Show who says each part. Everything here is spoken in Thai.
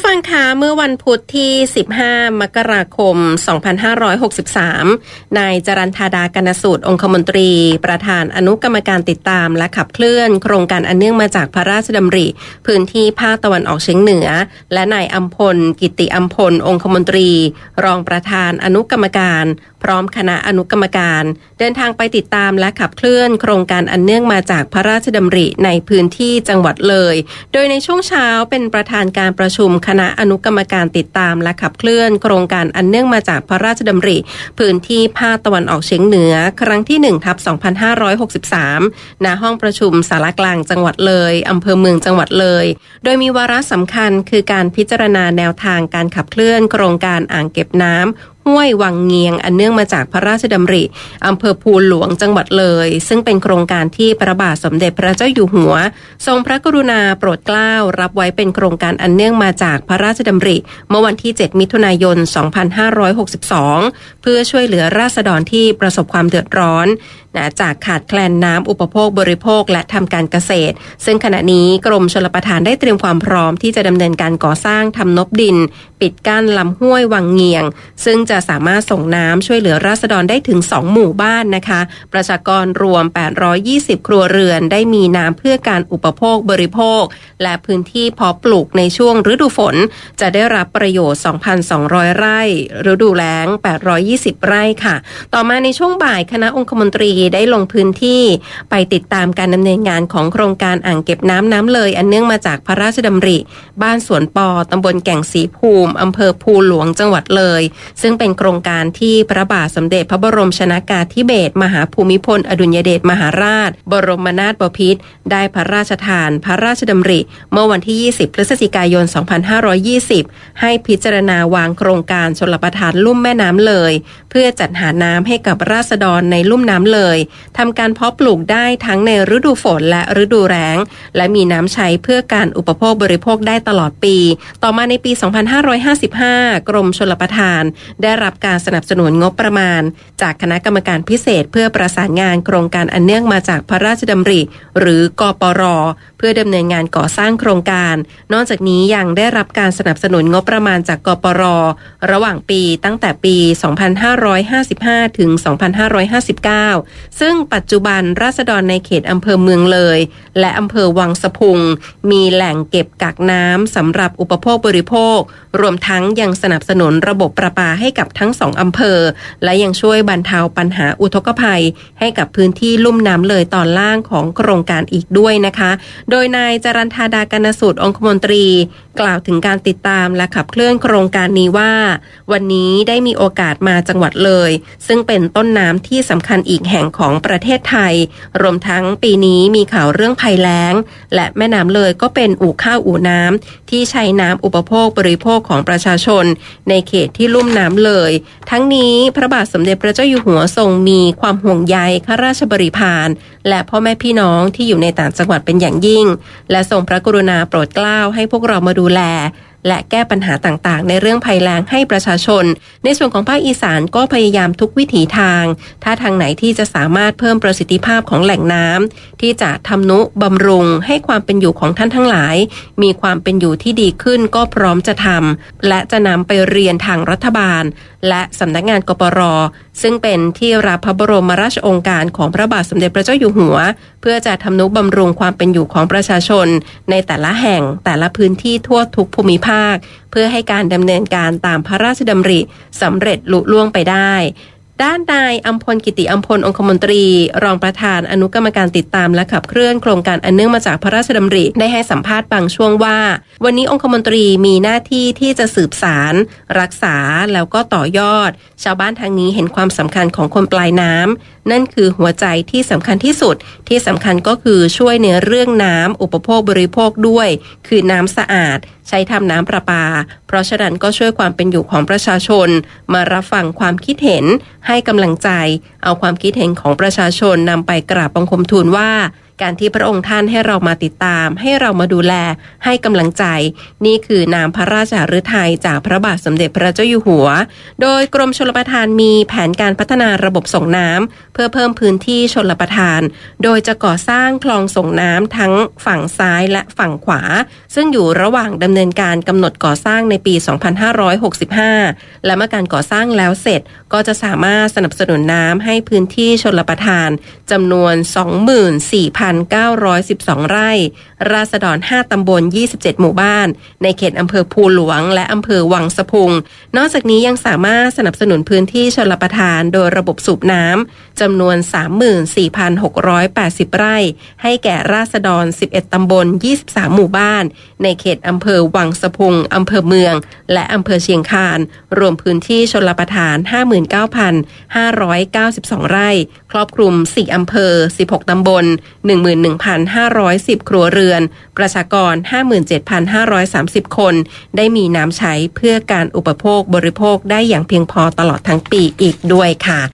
Speaker 1: ฟังคะเมื่อวันพุธที่15มกราคม2563นายจรัญธาดากนสูตรองคมนตรีประธานอนุกรรมการติดตามและขับเคลื่อนโครงการอันเนื่องมาจากพระราชดำริพื้นที่ภาคตะวันออกเฉียงเหนือและนายอัมพลกิติอัมพลองคมนตรีรองประธานอนุกรรมการพร้อมคณะอนุกรรมการเดินทางไปติดตามและขับเคลื่อนโครงการอันเนื่องมาจากพระราชดำริในพื้นที่จังหวัดเลยโดยในช่วงเช้าเป็นประธานการประชุมคณะอนุกรรมการติดตามและขับเคลื่อนโครงการอันเนื่องมาจากพระราชดำริพื้นที่ภาคตะวันออกเฉียงเหนือครั้งที่ 1/2563 ณ ห้องประชุมศาลากลางจังหวัดเลยอำเภอเมืองจังหวัดเลยโดยมีวาระสำคัญคือการพิจารณาแนวทางการขับเคลื่อนโครงการอ่างเก็บน้ำห้วยวังเงียงอันเนื่องมาจากพระราชดำริอำเภอภูหลวงจังหวัดเลยซึ่งเป็นโครงการที่พระบาทสมเด็จพระเจ้าอยู่หัวทรงพระกรุณาโปรดเกล้ารับไว้เป็นโครงการอันเนื่องมาจากพระราชดำริเมื่อวันที่7มิถุนายน2562เพื่อช่วยเหลือราษฎรที่ประสบความเดือดร้อนจากขาดแคลนน้ำอุปโภคบริโภคและทำการเกษตรซึ่งขณะนี้กรมชลประทานได้เตรียมความพร้อมที่จะดำเนินการก่อสร้างทำนบดินปิดกั้นลำห้วยวังเงียงซึ่งจะสามารถส่งน้ำช่วยเหลือราษฎรได้ถึง2หมู่บ้านนะคะประชากรรวม820ครัวเรือนได้มีน้ำเพื่อการอุปโภคบริโภคและพื้นที่เพาะปลูกในช่วงฤดูฝนจะได้รับประโยชน์ 2,200 ไร่ฤดูแล้ง820ไร่ค่ะต่อมาในช่วงบ่ายคณะองคมนตรีได้ลงพื้นที่ไปติดตามการดำเนินงานของโครงการอ่างเก็บน้ำเลยอันเนื่องมาจากพระราชดำริบ้านสวนปอตำบลแก่งศรีภูมิอำเภอภูหลวงจังหวัดเลยซึ่งเป็นโครงการที่พระบาทสมเด็จพระบรมชนกาธิเบศรมหาภูมิพลอดุลยเดชมหาราชบรมนาถบพิตรได้พระราชทานพระราชดำริเมื่อวันที่20พฤศจิกายน2520ให้พิจารณาวางโครงการชลประทานลุ่มแม่น้ำเลยเพื่อจัดหาน้ำให้กับราษฎรในลุ่มน้ำเลยทำการเพาะปลูกได้ทั้งในฤดูฝนและฤดูแล้งและมีน้ำใช้เพื่อการอุปโภคบริโภคได้ตลอดปีต่อมาในปี 2555 กรมชลประทานได้รับการสนับสนุนงบประมาณจากคณะกรรมการพิเศษเพื่อประสานงานโครงการอันเนื่องมาจากพระราชดำริหรือกปร.เพื่อดำเนินงานก่อสร้างโครงการนอกจากนี้ยังได้รับการสนับสนุนงบประมาณจากกปร.ระหว่างปีตั้งแต่ปี 2555 ถึง 2559 ซึ่งปัจจุบันราษฎรในเขตอำเภอเมืองเลยและอำเภอวังสะพุงมีแหล่งเก็บกักน้ำสำหรับอุปโภคบริโภครวมทั้งยังสนับสนุนระบบประปาให้กับทั้ง2อำเภอและยังช่วยบรรเทาปัญหาอุทกภัยให้กับพื้นที่ลุ่มน้ำเลยตอนล่างของโครงการอีกด้วยนะคะโดยนายจรัญธาดากนสูตรองคมนตรีกล่าวถึงการติดตามและขับเคลื่อนโครงการนี้ว่าวันนี้ได้มีโอกาสมาจังหวัดเลยซึ่งเป็นต้นน้ำที่สำคัญอีกแห่งของประเทศไทยรวมทั้งปีนี้มีข่าวเรื่องภัยแล้งและแม่น้ำเลยก็เป็นอู่ข้าวอู่น้ำที่ใช้น้ำอุปโภคบริโภคของประชาชนในเขตที่ลุ่มน้ำเลยทั้งนี้พระบาทสมเด็จพระเจ้าอยู่หัวทรงมีความห่วงใยข้าราชบริพารและพ่อแม่พี่น้องที่อยู่ในต่างจังหวัดเป็นอย่างยิ่งและทรงพระกรุณาโปรดเกล้าให้พวกเรามาดูแลและแก้ปัญหาต่างๆในเรื่องภัยแล้งให้ประชาชนในส่วนของภาคอีสานก็พยายามทุกวิถีทางถ้าทางไหนที่จะสามารถเพิ่มประสิทธิภาพของแหล่งน้ำที่จะทำนุบำรุงให้ความเป็นอยู่ของท่านทั้งหลายมีความเป็นอยู่ที่ดีขึ้นก็พร้อมจะทำและจะนำไปเรียนทางรัฐบาลและสำนักงานกปร.ซึ่งเป็นที่รับพระบรมราชโองการของพระบาทสมเด็จพระเจ้าอยู่หัวเพื่อจะทำนุบำรุงความเป็นอยู่ของประชาชนในแต่ละแห่งแต่ละพื้นที่ทั่วทุกภูมิภาคเพื่อให้การดำเนินการตามพระราชดำริสำเร็จลุล่วงไปได้ด้านนายอัมพลกิติอัมพลองคมนตรีรองประธานอนุกรรมการติดตามและขับเคลื่อนโครงการอันเนื่องมาจากพระราชดำริได้ให้สัมภาษณ์บางช่วงว่าวันนี้องคมนตรีมีหน้าที่ที่จะสืบสารรักษาแล้วก็ต่อยอดชาวบ้านทางนี้เห็นความสำคัญของคนปลายน้ำนั่นคือหัวใจที่สำคัญที่สุดที่สำคัญก็คือช่วยในเรื่องน้ำอุปโภคบริโภคด้วยคือน้ำสะอาดใช้ทำน้ำประปาเพราะฉะนั้นก็ช่วยความเป็นอยู่ของประชาชนมารับฟังความคิดเห็นให้กำลังใจเอาความคิดเห็นของประชาชนนำไปกราบบังคมทูลว่าการที่พระองค์ท่านให้เรามาติดตามให้เรามาดูแลให้กำลังใจนี่คือนามพระราชฤทัยจากพระบาทสมเด็จพระเจ้าอยู่หัวโดยกรมชลประทานมีแผนการพัฒนาระบบส่งน้ำเพื่อเพิ่มพื้นที่ชลประทานโดยจะก่อสร้างคลองส่งน้ำทั้งฝั่งซ้ายและฝั่งขวาซึ่งอยู่ระหว่างดำเนินการกำหนดก่อสร้างในปี 2565 และเมื่อการก่อสร้างแล้วเสร็จก็จะสามารถสนับสนุนน้ำให้พื้นที่ชลประทานจำนวน 24,912 ไร่ราษฎร5ตำบล27หมู่บ้านในเขตอำเภอภูหลวงและอำเภอวังสะพุงนอกจากนี้ยังสามารถสนับสนุนพื้นที่ชลประทานโดยระบบสูบน้ำจำนวน 34,680 ไร่ให้แก่ราษฎร11ตำบล23หมู่บ้านในเขตอำเภอวังสะพุงอำเภอเมืองและอำเภอเชียงคานรวมพื้นที่ชลประทาน 59,592 ไร่ครอบคลุม4อำเภอ16ตำบล 11,510 ครัวเรือนประชากร 57,530 คนได้มีน้ำใช้เพื่อการอุปโภคบริโภคได้อย่างเพียงพอตลอดทั้งปีอีกด้วยค่ะ